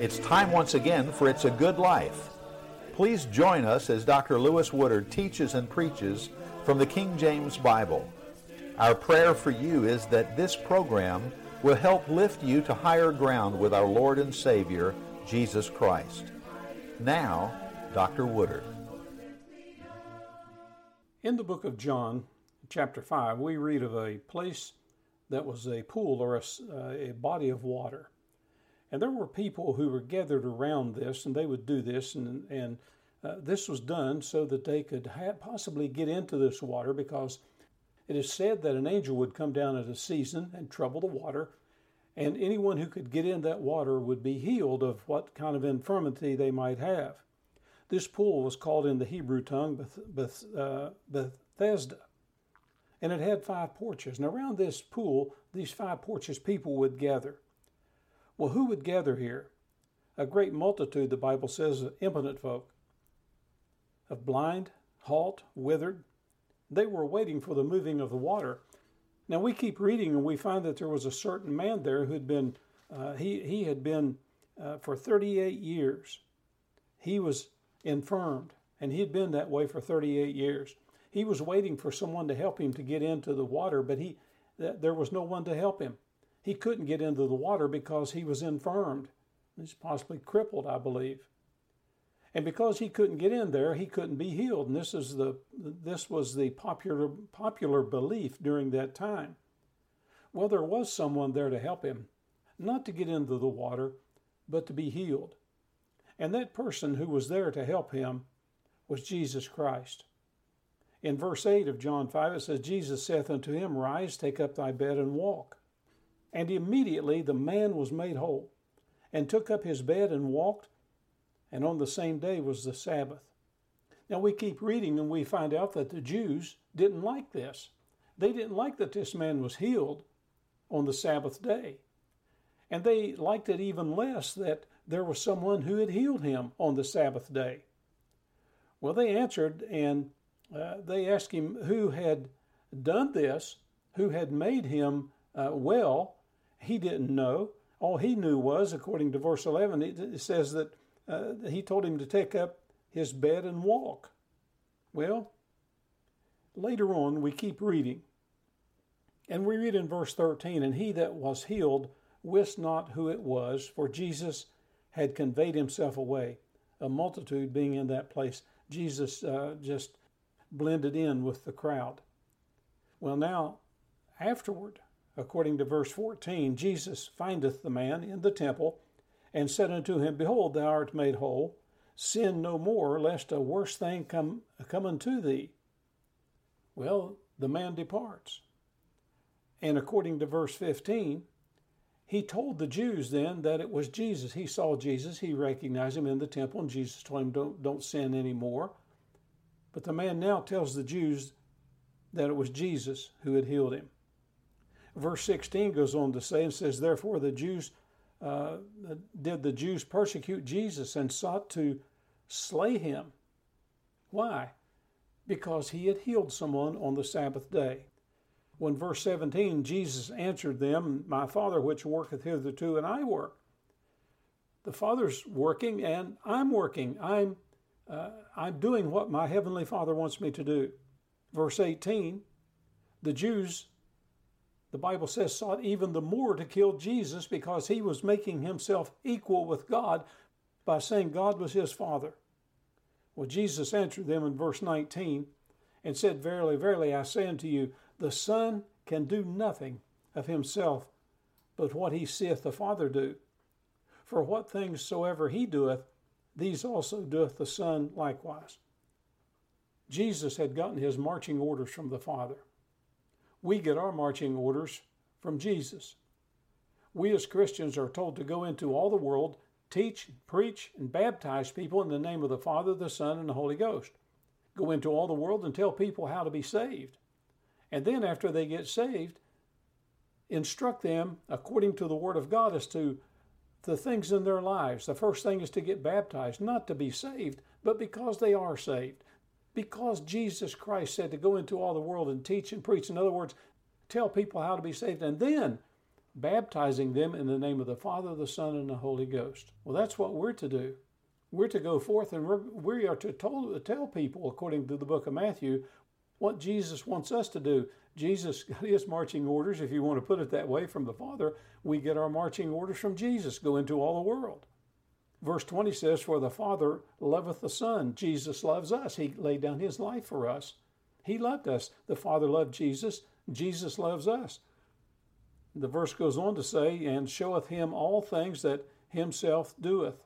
It's time once again for It's a Good Life. Please join us as Dr. Lewis Woodard teaches and preaches from the King James Bible. Our prayer for you is that this program will help lift you to higher ground with our Lord and Savior, Jesus Christ. Now, Dr. Woodard. In the book of John, chapter 5, we read of a place that was a pool or a body of water. And there were people who were gathered around this, and they would do this, and this was done so that they could possibly get into this water, because it is said that an angel would come down at a season and trouble the water, and anyone who could get in that water would be healed of what kind of infirmity they might have. This pool was called in the Hebrew tongue Bethesda, and it had 5 porches. And around this pool, these 5 porches, people would gather. Well, who would gather here? A great multitude, the Bible says, of impotent folk, of blind, halt, withered. They were waiting for the moving of the water. Now we keep reading, and we find that there was a certain man there who had been, he had been for 38 years. He was infirmed, and he had been that way for 38 years. He was waiting for someone to help him to get into the water, but there was no one to help him. He couldn't get into the water because he was infirmed. He's possibly crippled, I believe. And because he couldn't get in there, he couldn't be healed. And this was the popular belief during that time. Well, there was someone there to help him, not to get into the water, but to be healed. And that person who was there to help him was Jesus Christ. In verse 8 of John 5, it says, Jesus saith unto him, Rise, take up thy bed, and walk. And immediately the man was made whole, and took up his bed and walked, and on the same day was the Sabbath. Now we keep reading, and we find out that the Jews didn't like this. They didn't like that this man was healed on the Sabbath day. And they liked it even less that there was someone who had healed him on the Sabbath day. Well, they answered, and they asked him who had done this, who had made him well. He didn't know. All he knew was, according to verse 11, it says that he told him to take up his bed and walk. Well, later on, we keep reading. And we read in verse 13, And he that was healed wist not who it was, for Jesus had conveyed himself away. A multitude being in that place, Jesus just blended in with the crowd. Well, now, afterward, according to verse 14, Jesus findeth the man in the temple, and said unto him, Behold, thou art made whole. Sin no more, lest a worse thing come unto thee. Well, the man departs. And according to verse 15, he told the Jews then that it was Jesus. He saw Jesus, he recognized him in the temple, and Jesus told him, don't sin anymore. But the man now tells the Jews that it was Jesus who had healed him. Verse 16 goes on to say, and says, Therefore the Jews did the Jews persecute Jesus and sought to slay him. Why? Because he had healed someone on the Sabbath day. When verse 17, Jesus answered them, My Father which worketh hitherto, and I work. The Father's working, and I'm working. I'm doing what my Heavenly Father wants me to do. Verse 18, the Jews, the Bible says, sought even the more to kill Jesus because he was making himself equal with God by saying God was his Father. Well, Jesus answered them in verse 19 and said, Verily, verily, I say unto you, the Son can do nothing of himself but what he seeth the Father do. For what things soever he doeth, these also doeth the Son likewise. Jesus had gotten his marching orders from the Father. We get our marching orders from Jesus. We as Christians are told to go into all the world, teach, preach, and baptize people in the name of the Father, the Son, and the Holy Ghost. Go into all the world and tell people how to be saved. And then after they get saved, instruct them according to the Word of God as to the things in their lives. The first thing is to get baptized, not to be saved, but because they are saved. Because Jesus Christ said to go into all the world and teach and preach. In other words, tell people how to be saved. And then baptizing them in the name of the Father, the Son, and the Holy Ghost. Well, that's what we're to do. We're to go forth and we are to tell people, according to the book of Matthew, what Jesus wants us to do. Jesus got his marching orders, if you want to put it that way, from the Father. We get our marching orders from Jesus. Go into all the world. Verse 20 says, for the Father loveth the Son. Jesus loves us. He laid down his life for us. He loved us. The Father loved Jesus. Jesus loves us. The verse goes on to say, and showeth him all things that himself doeth.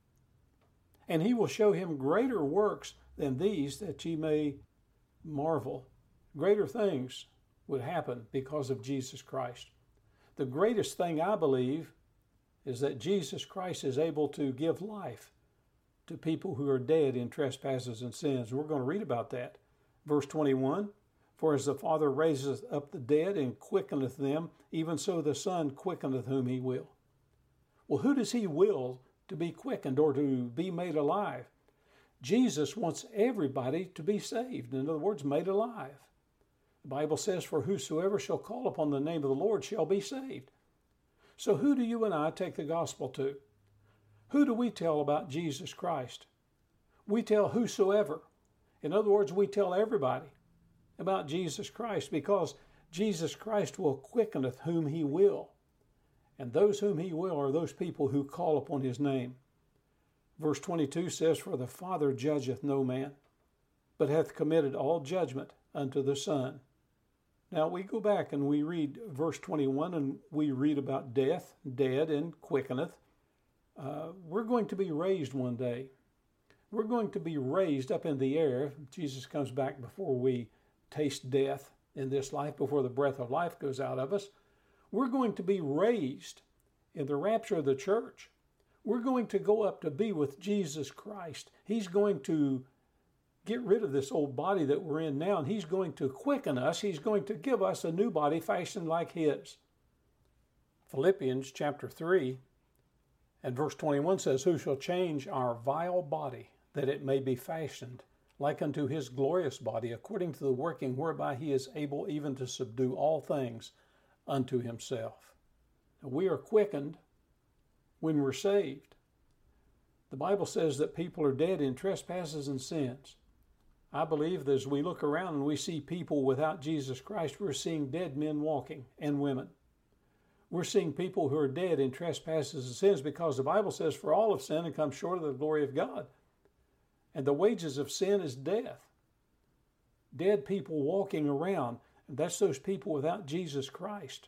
And he will show him greater works than these, that ye may marvel. Greater things would happen because of Jesus Christ. The greatest thing, I believe, is that Jesus Christ is able to give life to people who are dead in trespasses and sins. We're going to read about that. Verse 21, for as the Father raiseth up the dead and quickeneth them, even so the Son quickeneth whom he will. Well, who does he will to be quickened or to be made alive? Jesus wants everybody to be saved. In other words, made alive. The Bible says, for whosoever shall call upon the name of the Lord shall be saved. So who do you and I take the gospel to? Who do we tell about Jesus Christ? We tell whosoever. In other words, we tell everybody about Jesus Christ, because Jesus Christ will quickeneth whom he will. And those whom he will are those people who call upon his name. Verse 22 says, for the Father judgeth no man, but hath committed all judgment unto the Son. Now we go back and we read verse 21 and we read about death, dead, and quickeneth. We're going to be raised one day. We're going to be raised up in the air. Jesus comes back before we taste death in this life, before the breath of life goes out of us. We're going to be raised in the rapture of the church. We're going to go up to be with Jesus Christ. He's going to get rid of this old body that we're in now, and he's going to quicken us. He's going to give us a new body fashioned like his. Philippians chapter 3 and verse 21 says, who shall change our vile body, that it may be fashioned like unto his glorious body, according to the working whereby he is able even to subdue all things unto himself. Now, we are quickened when we're saved. The Bible says that people are dead in trespasses and sins. I believe that as we look around and we see people without Jesus Christ, we're seeing dead men walking and women. We're seeing people who are dead in trespasses and sins, because the Bible says, for all have sinned and come short of the glory of God. And the wages of sin is death. Dead people walking around, and that's those people without Jesus Christ.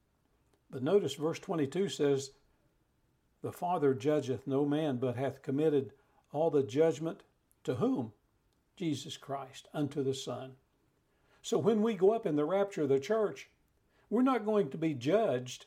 But notice verse 22 says, the Father judgeth no man, but hath committed all the judgment to whom? Jesus Christ, unto the Son. So when we go up in the rapture of the church, we're not going to be judged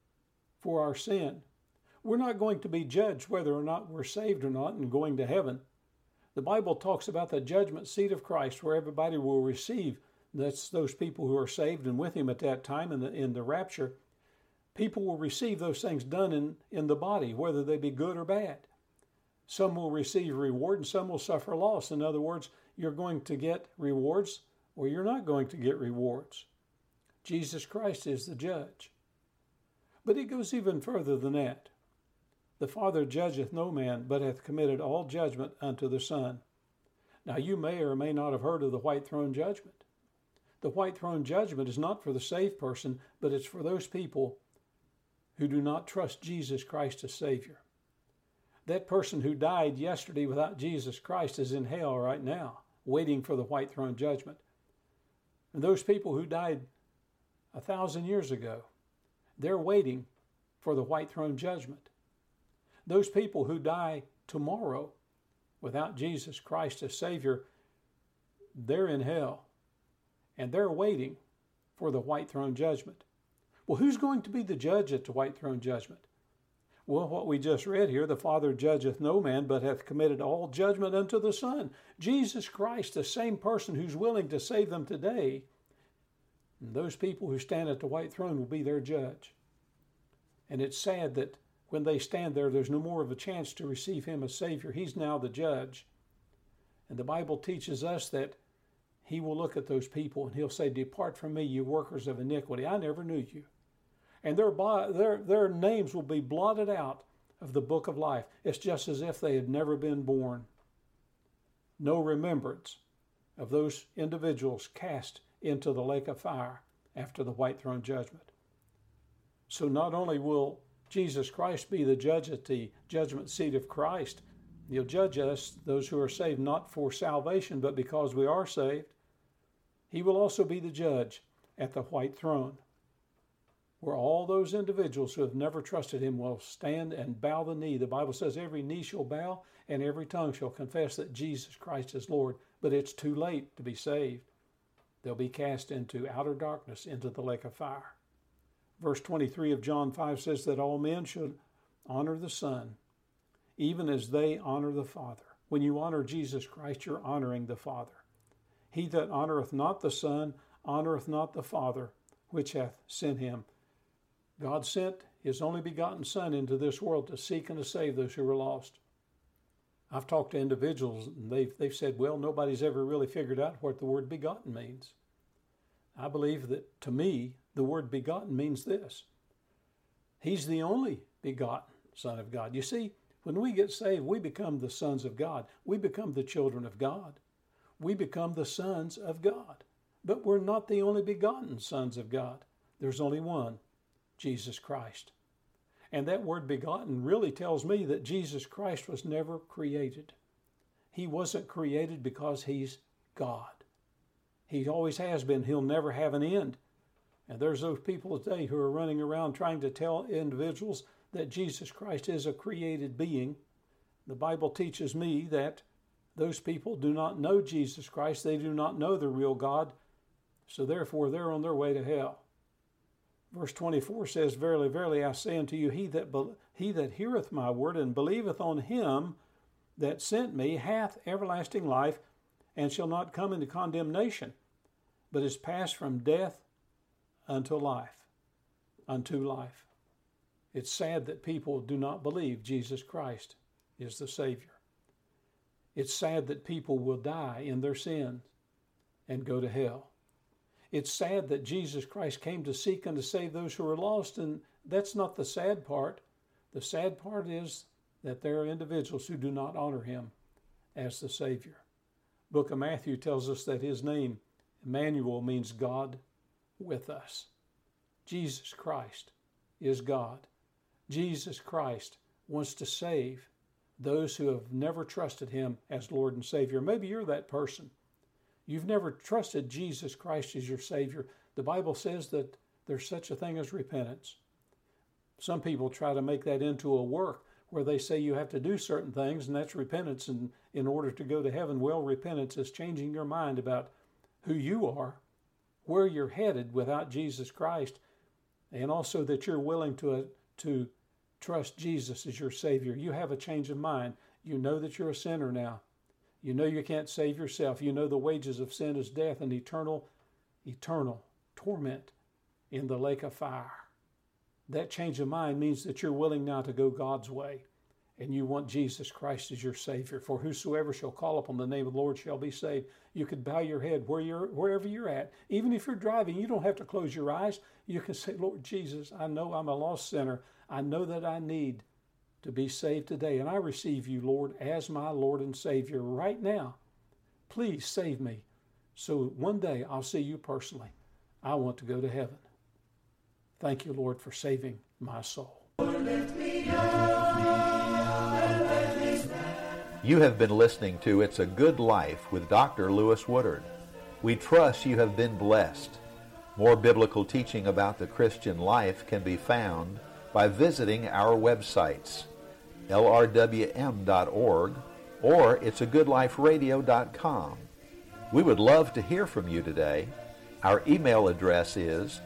for our sin. We're not going to be judged whether or not we're saved or not and going to heaven. The Bible talks about the judgment seat of Christ, where everybody will receive. That's those people who are saved and with him at that time in the rapture. People will receive those things done in the body, whether they be good or bad. Some will receive reward and some will suffer loss. In other words, you're going to get rewards or you're not going to get rewards. Jesus Christ is the judge. But it goes even further than that. The Father judgeth no man, but hath committed all judgment unto the Son. Now you may or may not have heard of the white throne judgment. The white throne judgment is not for the saved person, but it's for those people who do not trust Jesus Christ as Savior. That person who died yesterday without Jesus Christ is in hell right now, waiting for the white throne judgment. And those people who died 1,000 years ago, they're waiting for the white throne judgment. Those people who die tomorrow without Jesus Christ as Savior, they're in hell, and they're waiting for the white throne judgment. Well, who's going to be the judge at the white throne judgment? Well, what we just read here, the Father judgeth no man, but hath committed all judgment unto the Son. Jesus Christ, the same person who's willing to save them today, and those people who stand at the white throne will be their judge. And it's sad that when they stand there, there's no more of a chance to receive him as Savior. He's now the judge. And the Bible teaches us that he will look at those people and he'll say, depart from me, you workers of iniquity. I never knew you. and their names will be blotted out of the book of life. It's just as if they had never been born. No remembrance of those individuals cast into the lake of fire after the white throne judgment. So not only will Jesus Christ be the judge at the judgment seat of Christ, He'll judge us, those who are saved, not for salvation, but because we are saved. He will also be the judge at the white throne, where all those individuals who have never trusted Him will stand and bow the knee. The Bible says every knee shall bow and every tongue shall confess that Jesus Christ is Lord. But it's too late to be saved. They'll be cast into outer darkness, into the lake of fire. Verse 23 of John 5 says that all men should honor the Son, even as they honor the Father. When you honor Jesus Christ, you're honoring the Father. He that honoreth not the Son honoreth not the Father, which hath sent Him. God sent His only begotten Son into this world to seek and to save those who were lost. I've talked to individuals, and they've said, well, nobody's ever really figured out what the word begotten means. I believe that, to me, the word begotten means this. He's the only begotten Son of God. You see, when we get saved, we become the sons of God. We become the children of God. We become the sons of God. But we're not the only begotten sons of God. There's only one, Jesus Christ. And that word begotten really tells me that Jesus Christ was never created. He wasn't created because He's God. He always has been. He'll never have an end. And there's those people today who are running around trying to tell individuals that Jesus Christ is a created being. The Bible teaches me that those people do not know Jesus Christ. They do not know the real God. So therefore, they're on their way to hell. Verse 24 says, Verily, verily, I say unto you, he that heareth my word and believeth on Him that sent me hath everlasting life, and shall not come into condemnation, but is passed from death unto life. Unto life. It's sad that people do not believe Jesus Christ is the Savior. It's sad that people will die in their sins and go to hell. It's sad that Jesus Christ came to seek and to save those who are lost, and that's not the sad part. The sad part is that there are individuals who do not honor Him as the Savior. Book of Matthew tells us that His name, Emmanuel, means God with us. Jesus Christ is God. Jesus Christ wants to save those who have never trusted Him as Lord and Savior. Maybe you're that person. You've never trusted Jesus Christ as your Savior. The Bible says that there's such a thing as repentance. Some people try to make that into a work where they say you have to do certain things, and that's repentance in order to go to heaven. Well, repentance is changing your mind about who you are, where you're headed without Jesus Christ, and also that you're willing to trust Jesus as your Savior. You have a change of mind. You know that you're a sinner now. You know you can't save yourself. You know the wages of sin is death and eternal torment in the lake of fire. That change of mind means that you're willing now to go God's way, and you want Jesus Christ as your Savior. For whosoever shall call upon the name of the Lord shall be saved. You could bow your head wherever you're at. Even if you're driving, you don't have to close your eyes. You can say, Lord Jesus, I know I'm a lost sinner. I know that I need to be saved today, and I receive you, Lord, as my Lord and Savior right now. Please save me so one day I'll see you personally. I want to go to heaven. Thank you, Lord, for saving my soul. You have been listening to It's a Good Life with Dr. Lewis Woodard. We trust you have been blessed. More biblical teaching about the Christian life can be found by visiting our websites, lrwm.org or it'sagoodliferadio.com. We would love to hear from you today. Our email address is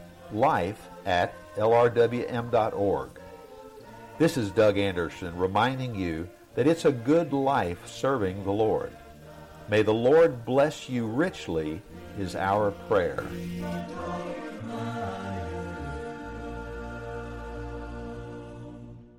life@lrwm.org. This is Doug Anderson reminding you that it's a good life serving the Lord. May the Lord bless you richly is our prayer.